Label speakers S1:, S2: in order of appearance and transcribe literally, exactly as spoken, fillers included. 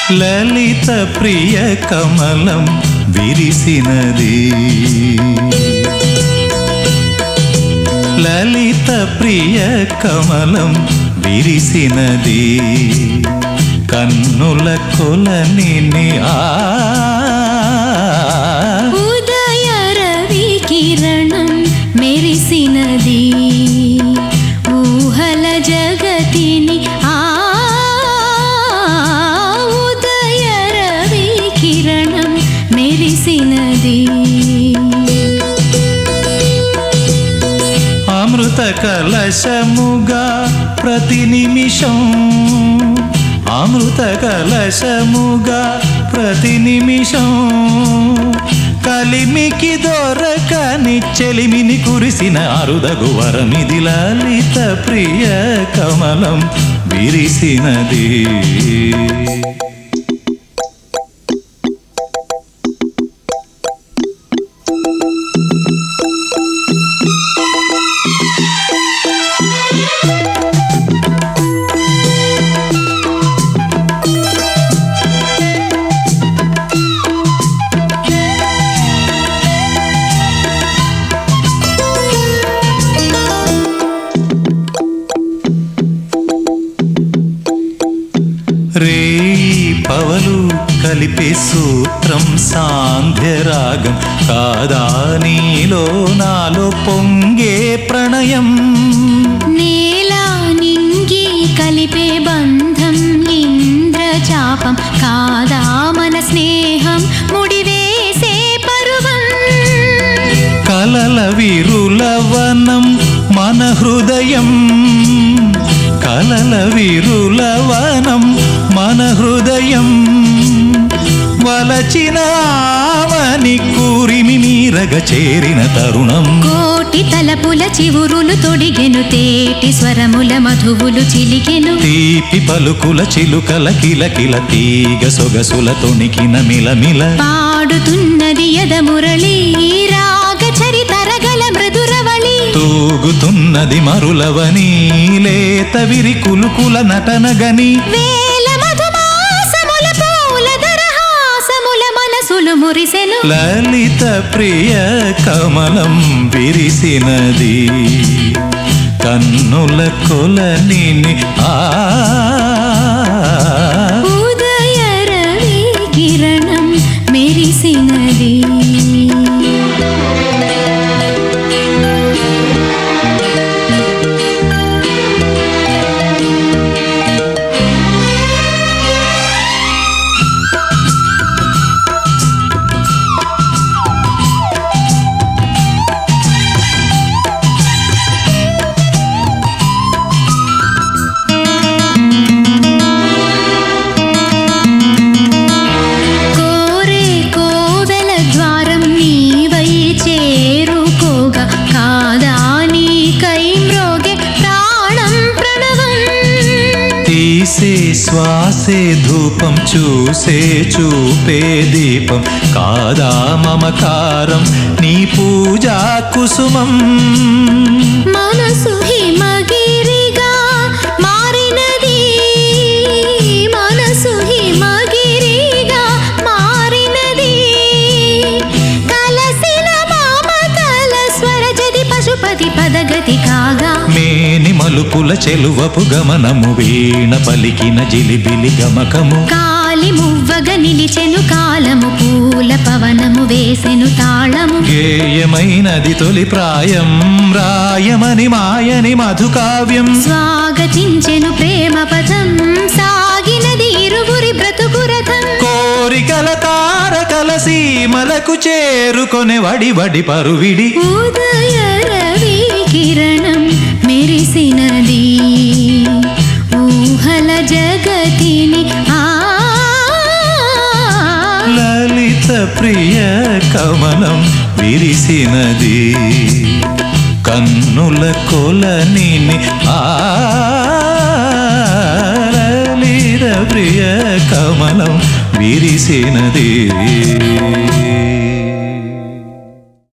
S1: లలిత ప్రియ కమలం విరిసినది లలిత ప్రియ కమలం విరిసినది కన్నుల కొలని ఆ
S2: ఉదయ రవి కిరణం మెరిసినది ఊహల జగతిని ఆ ఉదయ రవి కిరణం మెరిసినది
S1: అమృత కలశముగా ప్రతి నిమిషం అమృత కలశముగా ప్రతి నిమిషం కలిమికి దొరకని చెలిమిని కురిసిన అరుదగు వరమిది లలిత ప్రియ కమలం విరిసినది రే పవలు కలిపే సూత్రం సాంధ్యరాగం కాదా నీలో నాలో పొంగే ప్రణయం
S2: నేలా నింగి కలిపే బంధం ఇంద్రచాపం కాదా మన స్నేహం ముడివేసే పరువం
S1: కలల విరులవనం మన హృదయం కలల విరులవనం మన హృదయం వలచిన ఆమని కూరిమి మీరగ చేరిన తరుణం
S2: కోటి తలపుల చివురులు తొడిగెను తేటి స్వరముల మధువులు చిలికెను
S1: తీపి పలుకుల చిలుకల కిలకిల తీగ సొగసుల తొణికిన మిలమిల
S2: పాడుతున్నది యద మురళి రాగ చరితరగల మృదురవళి
S1: తూగుతున్నది మరులవని లేత విరి కులుకుల నటనగని
S2: వేల మధుమాసముల పూల దరహాసముల మనసులు మురిసెను
S1: లలిత ప్రియ కమలం విరిసినది కన్నుల కొలని ఆ
S2: ఉదయ రవి కిరణం మెరిసినది
S1: తీసే శ్వాసే ధూపం చూసే చూపే దీపం కాదా మమకారం నీ పూజా కుసుమం
S2: మనసు హిమగిరిగా మారినది మనసు హిమగిరిగా మారినది కలసిన మమతల స్వరజది పశుపతి పదగతి కాగా
S1: మేని మలుపుల చెలువపు గమనము వీణ పలికిన జిలిబిలి గమకము
S2: కాలి మువ్వగ నిలిచెను కాలము పూల పవనము వేసెను తాళము
S1: గేయమైనది తొలి ప్రాయం రాయమని మాయని మధుకావ్యం
S2: స్వాగతించెను ప్రేమ పదం సాగినది ఇరువురి బ్రతుకు రథం
S1: కోరికల తారకల సీమలకు చేరుకొనే వడి వడి పరువిడి
S2: ఉదయ రవి కిరణం మెరిసినది ఊహల జగతిని ఆ
S1: లలిత ప్రియ కమలం విరిసినది కన్నుల కొలని ఆ లలిత ప్రియ కమలం విరిసినది.